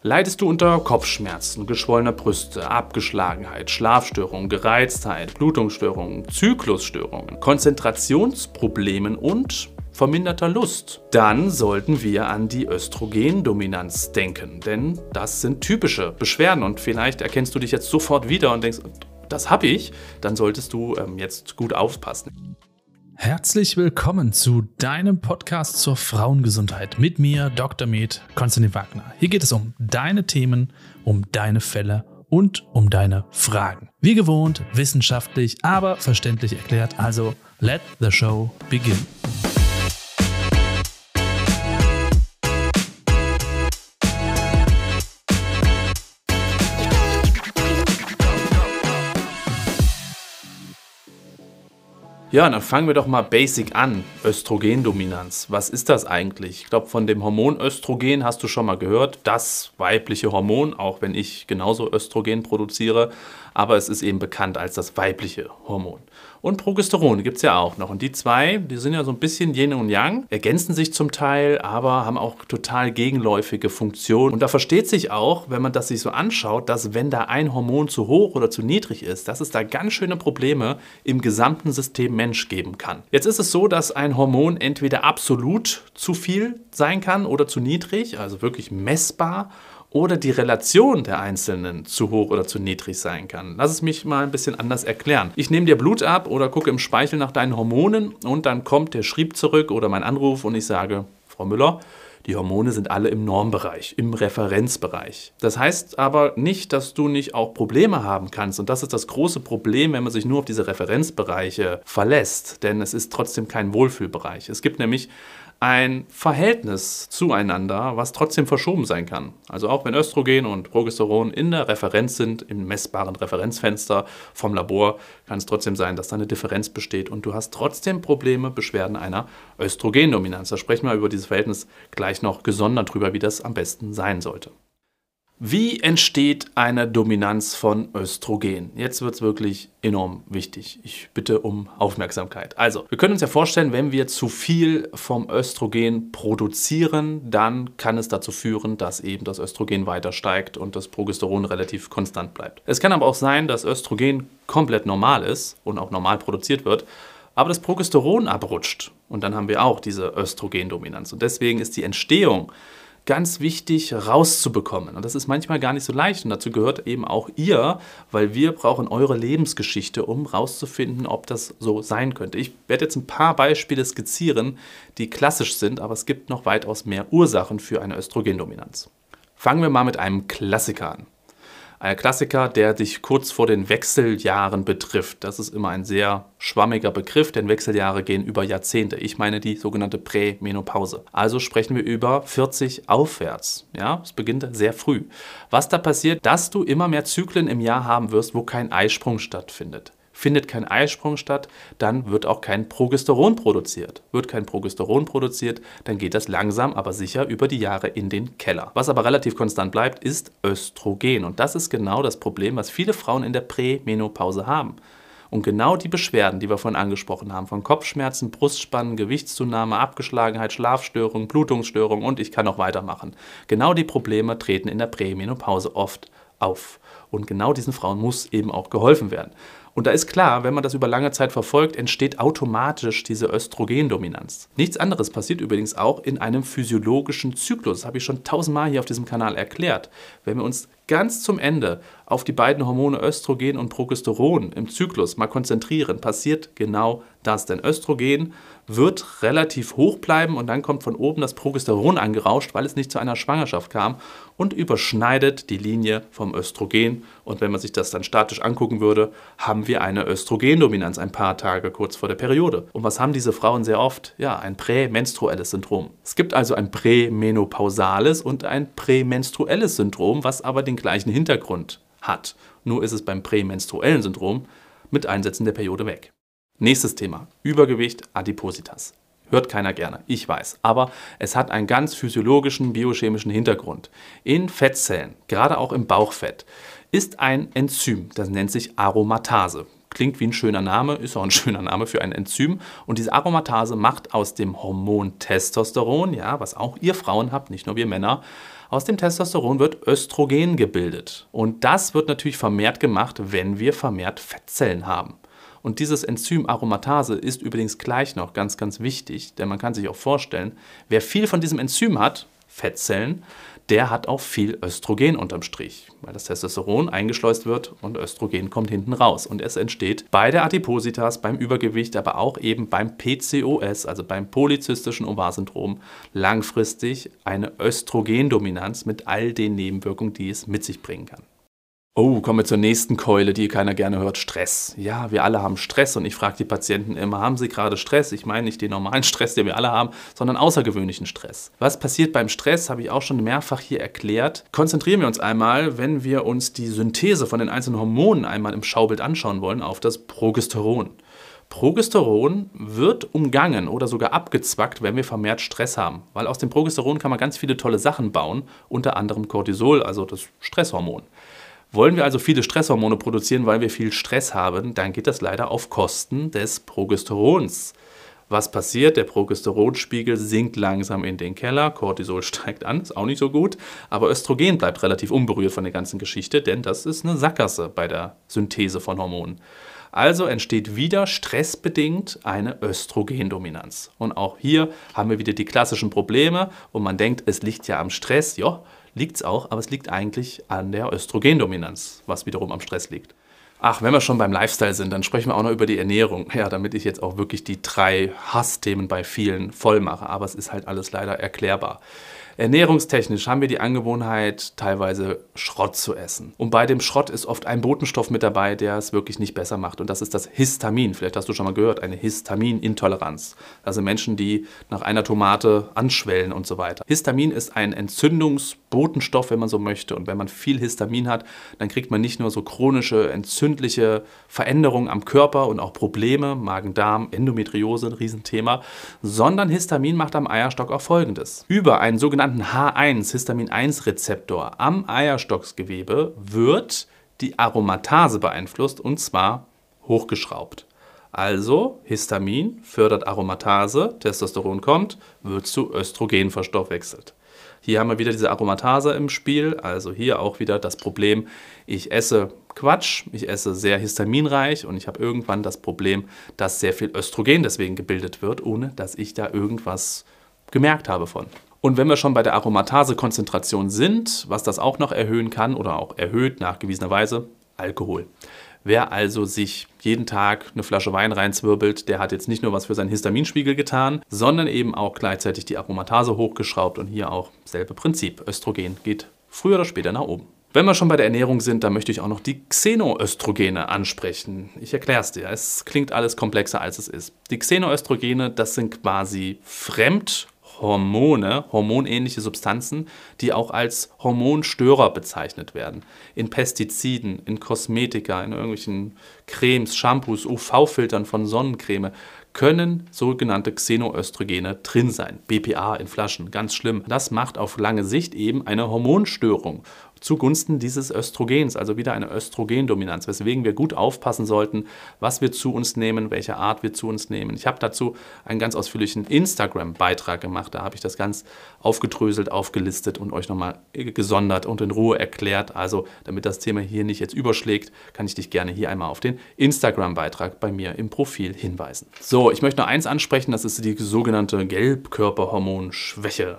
Leidest du unter Kopfschmerzen, geschwollener Brüste, Abgeschlagenheit, Schlafstörungen, Gereiztheit, Blutungsstörungen, Zyklusstörungen, Konzentrationsproblemen und verminderter Lust, dann sollten wir an die Östrogendominanz denken, denn das sind typische Beschwerden und vielleicht erkennst du dich jetzt sofort wieder und denkst, das habe ich, dann solltest du jetzt gut aufpassen. Herzlich willkommen zu deinem Podcast zur Frauengesundheit mit mir, Dr. Med Konstantin Wagner. Hier geht es um deine Themen, um deine Fälle und um deine Fragen. Wie gewohnt, wissenschaftlich, aber verständlich erklärt. Also, let the show begin. Ja, dann fangen wir doch mal basic an. Östrogendominanz. Was ist das eigentlich? Ich glaube, von dem Hormon Östrogen hast du schon mal gehört. Das weibliche Hormon, auch wenn ich genauso Östrogen produziere. Aber es ist eben bekannt als das weibliche Hormon. Und Progesteron gibt es ja auch noch. Und die zwei, die sind ja so ein bisschen Yin und Yang, ergänzen sich zum Teil, aber haben auch total gegenläufige Funktionen. Und da versteht sich auch, wenn man das sich so anschaut, dass wenn da ein Hormon zu hoch oder zu niedrig ist, dass es da ganz schöne Probleme im gesamten System Mensch geben kann. Jetzt ist es so, dass ein Hormon entweder absolut zu viel sein kann oder zu niedrig, also wirklich messbar, oder die Relation der Einzelnen zu hoch oder zu niedrig sein kann. Lass es mich mal ein bisschen anders erklären. Ich nehme dir Blut ab oder gucke im Speichel nach deinen Hormonen und dann kommt der Schrieb zurück oder mein Anruf und ich sage, Frau Müller, die Hormone sind alle im Normbereich, im Referenzbereich. Das heißt aber nicht, dass du nicht auch Probleme haben kannst. Und das ist das große Problem, wenn man sich nur auf diese Referenzbereiche verlässt. Denn es ist trotzdem kein Wohlfühlbereich. Es gibt nämlich ein Verhältnis zueinander, was trotzdem verschoben sein kann. Also auch wenn Östrogen und Progesteron in der Referenz sind, im messbaren Referenzfenster vom Labor, kann es trotzdem sein, dass da eine Differenz besteht und du hast trotzdem Probleme, Beschwerden einer Östrogendominanz. Da sprechen wir über dieses Verhältnis gleich noch gesondert drüber, wie das am besten sein sollte. Wie entsteht eine Dominanz von Östrogen? Jetzt wird es wirklich enorm wichtig. Ich bitte um Aufmerksamkeit. Also, wir können uns ja vorstellen, wenn wir zu viel vom Östrogen produzieren, dann kann es dazu führen, dass eben das Östrogen weiter steigt und das Progesteron relativ konstant bleibt. Es kann aber auch sein, dass Östrogen komplett normal ist und auch normal produziert wird, aber das Progesteron abrutscht. Und dann haben wir auch diese Östrogendominanz. Und deswegen ist die Entstehung ganz wichtig rauszubekommen. Und das ist manchmal gar nicht so leicht. Und dazu gehört eben auch ihr, weil wir brauchen eure Lebensgeschichte, um rauszufinden, ob das so sein könnte. Ich werde jetzt ein paar Beispiele skizzieren, die klassisch sind, aber es gibt noch weitaus mehr Ursachen für eine Östrogendominanz. Fangen wir mal mit einem Klassiker an. Ein Klassiker, der dich kurz vor den Wechseljahren betrifft. Das ist immer ein sehr schwammiger Begriff, denn Wechseljahre gehen über Jahrzehnte. Ich meine die sogenannte Prämenopause. Also sprechen wir über 40 aufwärts. Ja, es beginnt sehr früh. Was da passiert, dass du immer mehr Zyklen im Jahr haben wirst, wo kein Eisprung stattfindet. Findet kein Eisprung statt, dann wird auch kein Progesteron produziert. Wird kein Progesteron produziert, dann geht das langsam, aber sicher über die Jahre in den Keller. Was aber relativ konstant bleibt, ist Östrogen. Und das ist genau das Problem, was viele Frauen in der Prämenopause haben. Und genau die Beschwerden, die wir vorhin angesprochen haben, von Kopfschmerzen, Brustspannen, Gewichtszunahme, Abgeschlagenheit, Schlafstörungen, Blutungsstörungen und ich kann noch weitermachen. Genau die Probleme treten in der Prämenopause oft auf. Und genau diesen Frauen muss eben auch geholfen werden. Und da ist klar, wenn man das über lange Zeit verfolgt, entsteht automatisch diese Östrogendominanz. Nichts anderes passiert übrigens auch in einem physiologischen Zyklus. Das habe ich schon 1000-mal hier auf diesem Kanal erklärt. Wenn wir uns ganz zum Ende auf die beiden Hormone Östrogen und Progesteron im Zyklus mal konzentrieren, passiert genau das. Denn Östrogen wird relativ hoch bleiben und dann kommt von oben das Progesteron angerauscht, weil es nicht zu einer Schwangerschaft kam und überschneidet die Linie vom Östrogen. Und wenn man sich das dann statisch angucken würde, haben wir eine Östrogendominanz ein paar Tage kurz vor der Periode. Und was haben diese Frauen sehr oft? Ja, ein prämenstruelles Syndrom. Es gibt also ein prämenopausales und ein prämenstruelles Syndrom, was aber den gleichen Hintergrund hat. Nur ist es beim prämenstruellen Syndrom mit Einsetzen der Periode weg. Nächstes Thema, Übergewicht, Adipositas. Hört keiner gerne, ich weiß. Aber es hat einen ganz physiologischen, biochemischen Hintergrund. In Fettzellen, gerade auch im Bauchfett, ist ein Enzym, das nennt sich Aromatase. Klingt wie ein schöner Name, ist auch ein schöner Name für ein Enzym. Und diese Aromatase macht aus dem Hormon Testosteron, ja, was auch ihr Frauen habt, nicht nur wir Männer, Aus dem Testosteron wird Östrogen gebildet. Und das wird natürlich vermehrt gemacht, wenn wir vermehrt Fettzellen haben. Und dieses Enzym Aromatase ist übrigens gleich noch ganz, ganz wichtig, denn man kann sich auch vorstellen, wer viel von diesem Enzym hat, Fettzellen, der hat auch viel Östrogen unterm Strich, weil das Testosteron eingeschleust wird und Östrogen kommt hinten raus. Und es entsteht bei der Adipositas, beim Übergewicht, aber auch eben beim PCOS, also beim polyzystischen Ovarsyndrom, langfristig eine Östrogendominanz mit all den Nebenwirkungen, die es mit sich bringen kann. Oh, kommen wir zur nächsten Keule, die keiner gerne hört, Stress. Ja, wir alle haben Stress und ich frage die Patienten immer, haben sie gerade Stress? Ich meine nicht den normalen Stress, den wir alle haben, sondern außergewöhnlichen Stress. Was passiert beim Stress, habe ich auch schon mehrfach hier erklärt. Konzentrieren wir uns einmal, wenn wir uns die Synthese von den einzelnen Hormonen einmal im Schaubild anschauen wollen, auf das Progesteron. Progesteron wird umgangen oder sogar abgezwackt, wenn wir vermehrt Stress haben. Weil aus dem Progesteron kann man ganz viele tolle Sachen bauen, unter anderem Cortisol, also das Stresshormon. Wollen wir also viele Stresshormone produzieren, weil wir viel Stress haben, dann geht das leider auf Kosten des Progesterons. Was passiert? Der Progesteronspiegel sinkt langsam in den Keller, Cortisol steigt an, ist auch nicht so gut, aber Östrogen bleibt relativ unberührt von der ganzen Geschichte, denn das ist eine Sackgasse bei der Synthese von Hormonen. Also entsteht wieder stressbedingt eine Östrogendominanz. Und auch hier haben wir wieder die klassischen Probleme und man denkt, es liegt ja am Stress. Ja, liegt es auch, aber es liegt eigentlich an der Östrogendominanz, was wiederum am Stress liegt. Ach, wenn wir schon beim Lifestyle sind, dann sprechen wir auch noch über die Ernährung. Ja, damit ich jetzt auch wirklich die 3 Hassthemen bei vielen voll mache, aber es ist halt alles leider erklärbar. Ernährungstechnisch haben wir die Angewohnheit, teilweise Schrott zu essen. Und bei dem Schrott ist oft ein Botenstoff mit dabei, der es wirklich nicht besser macht. Und das ist das Histamin. Vielleicht hast du schon mal gehört, eine Histaminintoleranz. Also Menschen, die nach einer Tomate anschwellen und so weiter. Histamin ist ein Entzündungsbotenstoff, wenn man so möchte. Und wenn man viel Histamin hat, dann kriegt man nicht nur so chronische, entzündliche Veränderungen am Körper und auch Probleme, Magen-Darm, Endometriose, ein Riesenthema, sondern Histamin macht am Eierstock auch Folgendes. Über einen sogenannten H1, Histamin-1-Rezeptor am Eierstocksgewebe wird die Aromatase beeinflusst und zwar hochgeschraubt. Also Histamin fördert Aromatase, Testosteron kommt, wird zu Östrogen verstoffwechselt. Hier haben wir wieder diese Aromatase im Spiel, also hier auch wieder das Problem, ich esse Quatsch, ich esse sehr histaminreich und ich habe irgendwann das Problem, dass sehr viel Östrogen deswegen gebildet wird, ohne dass ich da irgendwas gemerkt habe von. Und wenn wir schon bei der Aromatase-Konzentration sind, was das auch noch erhöhen kann oder auch erhöht nachgewiesenerweise, Alkohol. Wer also sich jeden Tag eine Flasche Wein reinzwirbelt, der hat jetzt nicht nur was für seinen Histaminspiegel getan, sondern eben auch gleichzeitig die Aromatase hochgeschraubt und hier auch selbe Prinzip. Östrogen geht früher oder später nach oben. Wenn wir schon bei der Ernährung sind, dann möchte ich auch noch die Xenoöstrogene ansprechen. Ich erkläre es dir, es klingt alles komplexer als es ist. Die Xenoöstrogene, das sind quasi Fremdhormone, hormonähnliche Substanzen, die auch als Hormonstörer bezeichnet werden. In Pestiziden, in Kosmetika, in irgendwelchen Cremes, Shampoos, UV-Filtern von Sonnencreme können sogenannte Xenoöstrogene drin sein. BPA in Flaschen, ganz schlimm. Das macht auf lange Sicht eben eine Hormonstörung zugunsten dieses Östrogens, also wieder eine Östrogendominanz, weswegen wir gut aufpassen sollten, was wir zu uns nehmen, welche Art wir zu uns nehmen. Ich habe dazu einen ganz ausführlichen Instagram-Beitrag gemacht, da habe ich das ganz aufgedröselt, aufgelistet und euch nochmal gesondert und in Ruhe erklärt. Also damit das Thema hier nicht jetzt überschlägt, kann ich dich gerne hier einmal auf den Instagram-Beitrag bei mir im Profil hinweisen. So, ich möchte noch eins ansprechen, das ist die sogenannte Gelbkörperhormonschwäche.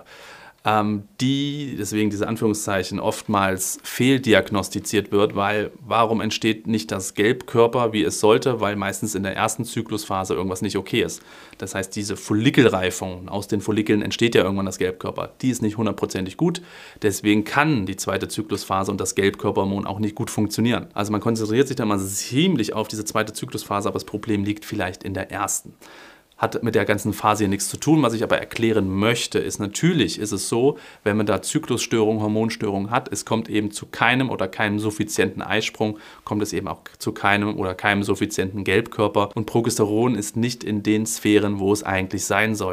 Die, deswegen diese Anführungszeichen, oftmals fehldiagnostiziert wird, weil warum entsteht nicht das Gelbkörper, wie es sollte, weil meistens in der ersten Zyklusphase irgendwas nicht okay ist. Das heißt, diese Follikelreifung, aus den Follikeln entsteht ja irgendwann das Gelbkörper, die ist nicht hundertprozentig gut, deswegen kann die zweite Zyklusphase und das Gelbkörperhormon auch nicht gut funktionieren. Also man konzentriert sich da mal ziemlich auf diese zweite Zyklusphase, aber das Problem liegt vielleicht in der ersten. Hat mit der ganzen Phase hier nichts zu tun. Was ich aber erklären möchte, ist, natürlich ist es so, wenn man da Zyklusstörungen, Hormonstörungen hat, es kommt eben zu keinem oder keinem suffizienten Eisprung, kommt es eben auch zu keinem oder keinem suffizienten Gelbkörper. Und Progesteron ist nicht in den Sphären, wo es eigentlich sein sollte.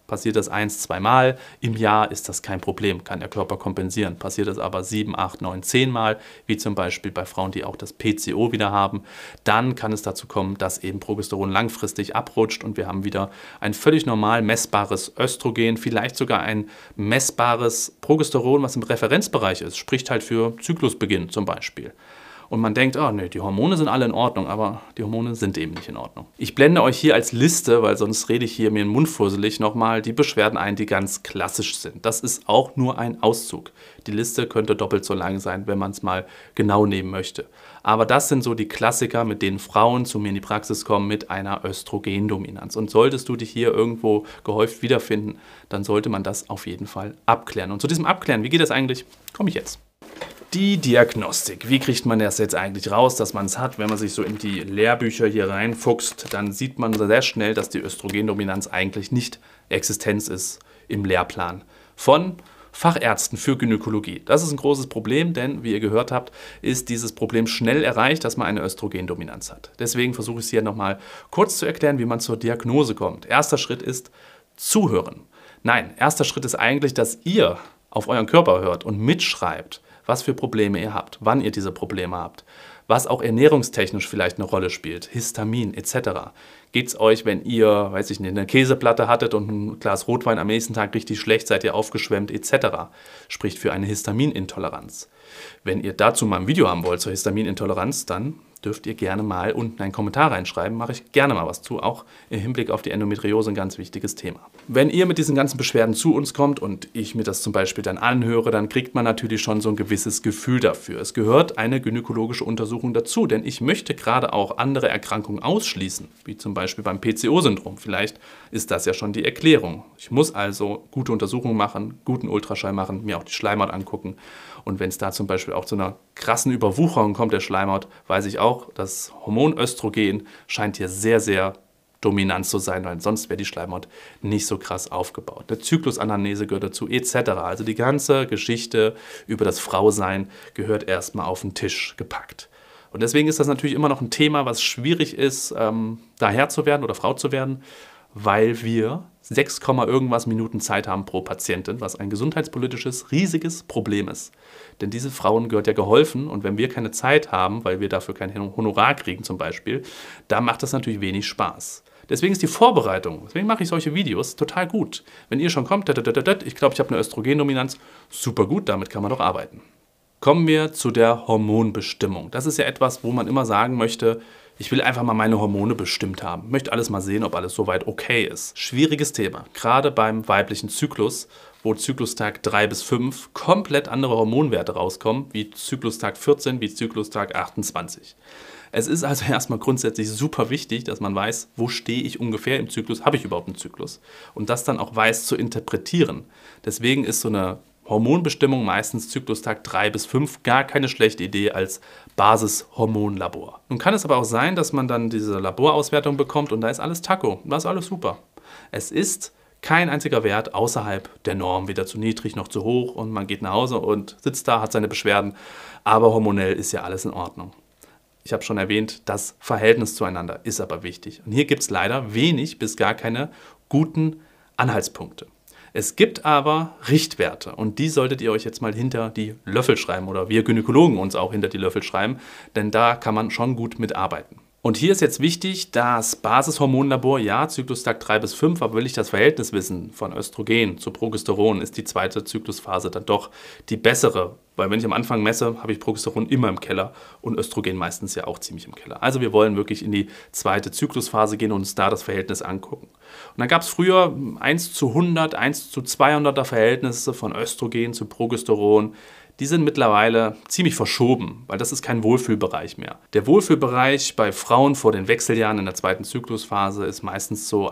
Passiert das 1-, 2-mal im Jahr, ist das kein Problem, kann der Körper kompensieren. Passiert das aber 7, 8, 9, 10 Mal, wie zum Beispiel bei Frauen, die auch das PCO wieder haben, dann kann es dazu kommen, dass eben Progesteron langfristig abrutscht und wir haben wieder ein völlig normal messbares Östrogen, vielleicht sogar ein messbares Progesteron, was im Referenzbereich ist, spricht halt für Zyklusbeginn zum Beispiel. Und man denkt, oh nee, die Hormone sind alle in Ordnung, aber die Hormone sind eben nicht in Ordnung. Ich blende euch hier als Liste, weil sonst rede ich hier mir den Mund fusselig, nochmal die Beschwerden ein, die ganz klassisch sind. Das ist auch nur ein Auszug. Die Liste könnte doppelt so lang sein, wenn man es mal genau nehmen möchte. Aber das sind so die Klassiker, mit denen Frauen zu mir in die Praxis kommen mit einer Östrogendominanz. Und solltest du dich hier irgendwo gehäuft wiederfinden, dann sollte man das auf jeden Fall abklären. Und zu diesem Abklären, wie geht das eigentlich, komme ich jetzt. Die Diagnostik. Wie kriegt man das jetzt eigentlich raus, dass man es hat? Wenn man sich so in die Lehrbücher hier reinfuchst, dann sieht man sehr schnell, dass die Östrogendominanz eigentlich nicht Existenz ist im Lehrplan von Fachärzten für Gynäkologie. Das ist ein großes Problem, denn wie ihr gehört habt, ist dieses Problem schnell erreicht, dass man eine Östrogendominanz hat. Deswegen versuche ich es hier nochmal kurz zu erklären, wie man zur Diagnose kommt. Erster Schritt ist zuhören. Nein, erster Schritt ist eigentlich, dass ihr auf euren Körper hört und mitschreibt, was für Probleme ihr habt, wann ihr diese Probleme habt, was auch ernährungstechnisch vielleicht eine Rolle spielt, Histamin etc. Geht es euch, wenn ihr, weiß ich nicht, eine Käseplatte hattet und ein Glas Rotwein am nächsten Tag richtig schlecht, seid ihr aufgeschwemmt etc. Spricht für eine Histaminintoleranz. Wenn ihr dazu mal ein Video haben wollt zur Histaminintoleranz, dann dürft ihr gerne mal unten einen Kommentar reinschreiben. Mache ich gerne mal was zu, auch im Hinblick auf die Endometriose ein ganz wichtiges Thema. Wenn ihr mit diesen ganzen Beschwerden zu uns kommt und ich mir das zum Beispiel dann anhöre, dann kriegt man natürlich schon so ein gewisses Gefühl dafür. Es gehört eine gynäkologische Untersuchung dazu, denn ich möchte gerade auch andere Erkrankungen ausschließen, wie zum Beispiel beim PCO-Syndrom. Vielleicht ist das ja schon die Erklärung. Ich muss also gute Untersuchungen machen, guten Ultraschall machen, mir auch die Schleimhaut angucken. Und wenn es da zum Beispiel auch zu einer krassen Überwucherung kommt der Schleimhaut, weiß ich auch, das Hormon Östrogen scheint hier sehr, sehr dominant zu sein, weil sonst wäre die Schleimhaut nicht so krass aufgebaut. Eine Zyklusanamnese gehört dazu, etc. Also die ganze Geschichte über das Frausein gehört erstmal auf den Tisch gepackt. Und deswegen ist das natürlich immer noch ein Thema, was schwierig ist, da Herr zu werden oder Frau zu werden, weil wir 6, irgendwas Minuten Zeit haben pro Patientin, was ein gesundheitspolitisches riesiges Problem ist. Denn diese Frauen gehört ja geholfen und wenn wir keine Zeit haben, weil wir dafür kein Honorar kriegen zum Beispiel, dann macht das natürlich wenig Spaß. Deswegen ist die Vorbereitung, deswegen mache ich solche Videos, total gut. Wenn ihr schon kommt, ich glaube, ich habe eine Östrogendominanz, super gut, damit kann man doch arbeiten. Kommen wir zu der Hormonbestimmung. Das ist ja etwas, wo man immer sagen möchte, ich will einfach mal meine Hormone bestimmt haben. Möchte alles mal sehen, ob alles soweit okay ist. Schwieriges Thema, gerade beim weiblichen Zyklus, wo Zyklustag 3 bis 5 komplett andere Hormonwerte rauskommen, wie Zyklustag 14, wie Zyklustag 28. Es ist also erstmal grundsätzlich super wichtig, dass man weiß, wo stehe ich ungefähr im Zyklus, habe ich überhaupt einen Zyklus? Und das dann auch weiß zu interpretieren. Deswegen ist so eine Hormonbestimmung meistens Zyklustag 3 bis 5 gar keine schlechte Idee als Basishormonlabor. Nun kann es aber auch sein, dass man dann diese Laborauswertung bekommt und da ist alles Taco, da ist alles super. Es ist kein einziger Wert außerhalb der Norm, weder zu niedrig noch zu hoch und man geht nach Hause und sitzt da, hat seine Beschwerden, aber hormonell ist ja alles in Ordnung. Ich habe schon erwähnt, das Verhältnis zueinander ist aber wichtig. Und hier gibt es leider wenig bis gar keine guten Anhaltspunkte. Es gibt aber Richtwerte und die solltet ihr euch jetzt mal hinter die Löffel schreiben oder wir Gynäkologen uns auch hinter die Löffel schreiben, denn da kann man schon gut mitarbeiten. Und hier ist jetzt wichtig, das Basishormonlabor, ja, Zyklustag 3 bis 5, aber will ich das Verhältnis wissen von Östrogen zu Progesteron, ist die zweite Zyklusphase dann doch die bessere. Weil wenn ich am Anfang messe, habe ich Progesteron immer im Keller und Östrogen meistens ja auch ziemlich im Keller. Also wir wollen wirklich in die zweite Zyklusphase gehen und uns da das Verhältnis angucken. Und dann gab es früher 1:100, 1:200er Verhältnisse von Östrogen zu Progesteron. Die sind mittlerweile ziemlich verschoben, weil das ist kein Wohlfühlbereich mehr. Der Wohlfühlbereich bei Frauen vor den Wechseljahren in der zweiten Zyklusphase ist meistens so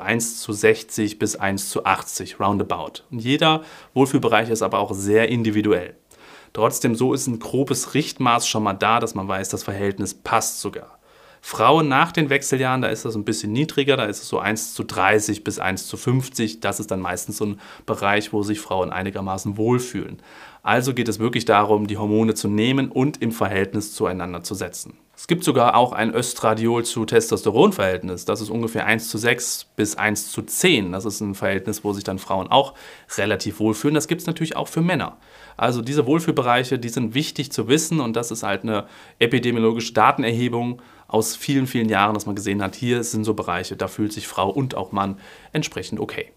1:60 bis 1:80, roundabout. Und jeder Wohlfühlbereich ist aber auch sehr individuell. Trotzdem, so ist ein grobes Richtmaß schon mal da, dass man weiß, das Verhältnis passt sogar. Frauen nach den Wechseljahren, da ist das ein bisschen niedriger, da ist es so 1:30 bis 1:50. Das ist dann meistens so ein Bereich, wo sich Frauen einigermaßen wohlfühlen. Also geht es wirklich darum, die Hormone zu nehmen und im Verhältnis zueinander zu setzen. Es gibt sogar auch ein Östradiol zu Testosteron-Verhältnis. Das ist ungefähr 1:6 bis 1:10. Das ist ein Verhältnis, wo sich dann Frauen auch relativ wohlfühlen. Das gibt es natürlich auch für Männer. Also diese Wohlfühlbereiche, die sind wichtig zu wissen und das ist halt eine epidemiologische Datenerhebung aus vielen, vielen Jahren, dass man gesehen hat, hier sind so Bereiche, da fühlt sich Frau und auch Mann entsprechend okay.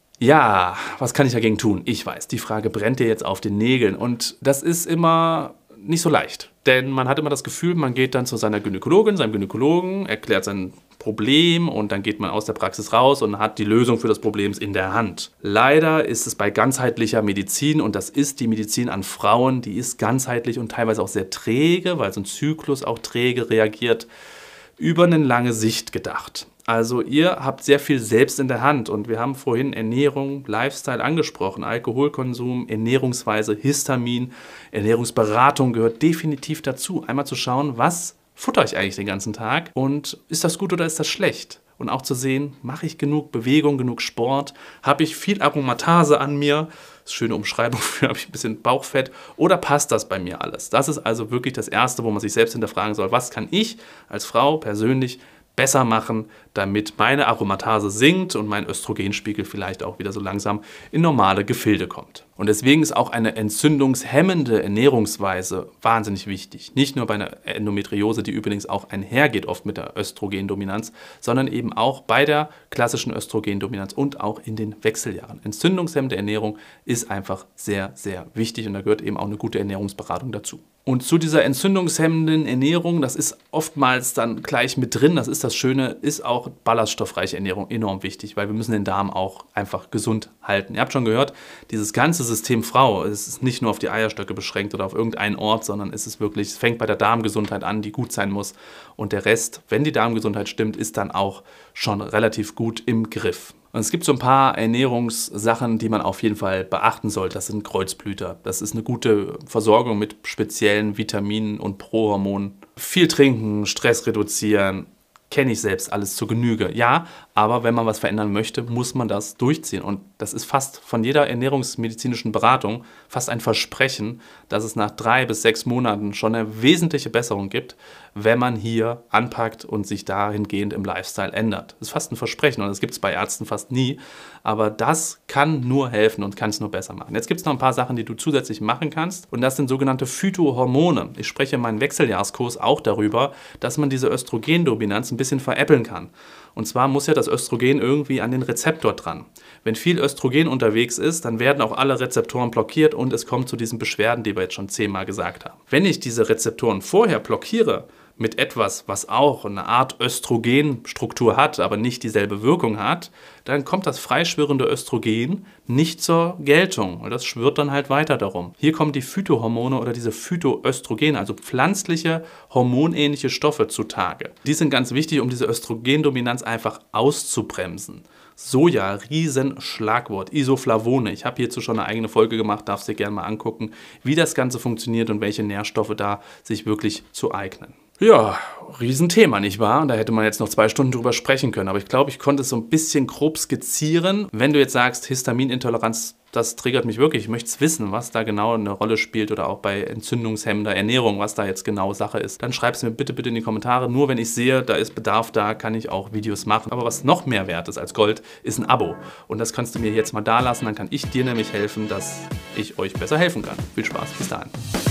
Ja, was kann ich dagegen tun? Ich weiß, die Frage brennt dir jetzt auf den Nägeln und das ist immer nicht so leicht, denn man hat immer das Gefühl, man geht dann zu seiner Gynäkologin, seinem Gynäkologen, erklärt sein Problem und dann geht man aus der Praxis raus und hat die Lösung für das Problem in der Hand. Leider ist es bei ganzheitlicher Medizin, und das ist die Medizin an Frauen, die ist ganzheitlich und teilweise auch sehr träge, weil so ein Zyklus auch träge reagiert, über eine lange Sicht gedacht. Also ihr habt sehr viel selbst in der Hand und wir haben vorhin Ernährung, Lifestyle angesprochen, Alkoholkonsum, Ernährungsweise, Histamin, Ernährungsberatung gehört definitiv dazu. Einmal zu schauen, was futter ich eigentlich den ganzen Tag und ist das gut oder ist das schlecht? Und auch zu sehen, mache ich genug Bewegung, genug Sport, habe ich viel Aromatase an mir, das ist eine schöne Umschreibung für, habe ich ein bisschen Bauchfett oder passt das bei mir alles? Das ist also wirklich das Erste, wo man sich selbst hinterfragen soll, was kann ich als Frau persönlich besser machen, damit meine Aromatase sinkt und mein Östrogenspiegel vielleicht auch wieder so langsam in normale Gefilde kommt. Und deswegen ist auch eine entzündungshemmende Ernährungsweise wahnsinnig wichtig. Nicht nur bei einer Endometriose, die übrigens auch einhergeht oft mit der Östrogendominanz, sondern eben auch bei der klassischen Östrogendominanz und auch in den Wechseljahren. Entzündungshemmende Ernährung ist einfach sehr, sehr wichtig und da gehört eben auch eine gute Ernährungsberatung dazu. Und zu dieser entzündungshemmenden Ernährung, das ist oftmals dann gleich mit drin, das ist das Schöne, ist auch ballaststoffreiche Ernährung enorm wichtig, weil wir müssen den Darm auch einfach gesund halten. Ihr habt schon gehört, dieses ganze System Frau, es ist nicht nur auf die Eierstöcke beschränkt oder auf irgendeinen Ort, sondern es ist wirklich, es fängt bei der Darmgesundheit an, die gut sein muss. Und der Rest, wenn die Darmgesundheit stimmt, ist dann auch schon relativ gut im Griff. Und es gibt so ein paar Ernährungssachen, die man auf jeden Fall beachten sollte. Das sind Kreuzblüter. Das ist eine gute Versorgung mit speziellen Vitaminen und Prohormonen. Viel trinken, Stress reduzieren, kenne ich selbst alles zur Genüge. Ja, aber wenn man was verändern möchte, muss man das durchziehen. Und das ist fast von jeder ernährungsmedizinischen Beratung fast ein Versprechen, dass es nach 3 bis 6 Monaten schon eine wesentliche Besserung gibt, wenn man hier anpackt und sich dahingehend im Lifestyle ändert. Das ist fast ein Versprechen und das gibt es bei Ärzten fast nie. Aber das kann nur helfen und kann es nur besser machen. Jetzt gibt es noch ein paar Sachen, die du zusätzlich machen kannst und das sind sogenannte Phytohormone. Ich spreche in meinem Wechseljahrskurs auch darüber, dass man diese Östrogendominanz ein bisschen veräppeln kann. Und zwar muss ja das Östrogen irgendwie an den Rezeptor dran. Wenn viel Östrogen unterwegs ist, dann werden auch alle Rezeptoren blockiert und es kommt zu diesen Beschwerden, die wir jetzt schon 10-mal gesagt haben. Wenn ich diese Rezeptoren vorher blockiere, mit etwas, was auch eine Art Östrogenstruktur hat, aber nicht dieselbe Wirkung hat, dann kommt das freischwirrende Östrogen nicht zur Geltung. Und das schwirrt dann halt weiter darum. Hier kommen die Phytohormone oder diese Phytoöstrogene, also pflanzliche, hormonähnliche Stoffe zutage. Die sind ganz wichtig, um diese Östrogendominanz einfach auszubremsen. Soja, Riesenschlagwort, Isoflavone. Ich habe hierzu schon eine eigene Folge gemacht, darfst dir gerne mal angucken, wie das Ganze funktioniert und welche Nährstoffe da sich wirklich zu eignen. Ja, Riesenthema, nicht wahr? Da hätte man jetzt noch 2 Stunden drüber sprechen können. Aber ich glaube, ich konnte es so ein bisschen grob skizzieren. Wenn du jetzt sagst, Histaminintoleranz, das triggert mich wirklich. Ich möchte es wissen, was da genau eine Rolle spielt oder auch bei entzündungshemmender Ernährung, was da jetzt genau Sache ist. Dann schreib es mir bitte in die Kommentare. Nur wenn ich sehe, da ist Bedarf da, kann ich auch Videos machen. Aber was noch mehr wert ist als Gold, ist ein Abo. Und das kannst du mir jetzt mal da lassen. Dann kann ich dir nämlich helfen, dass ich euch besser helfen kann. Viel Spaß, bis dahin.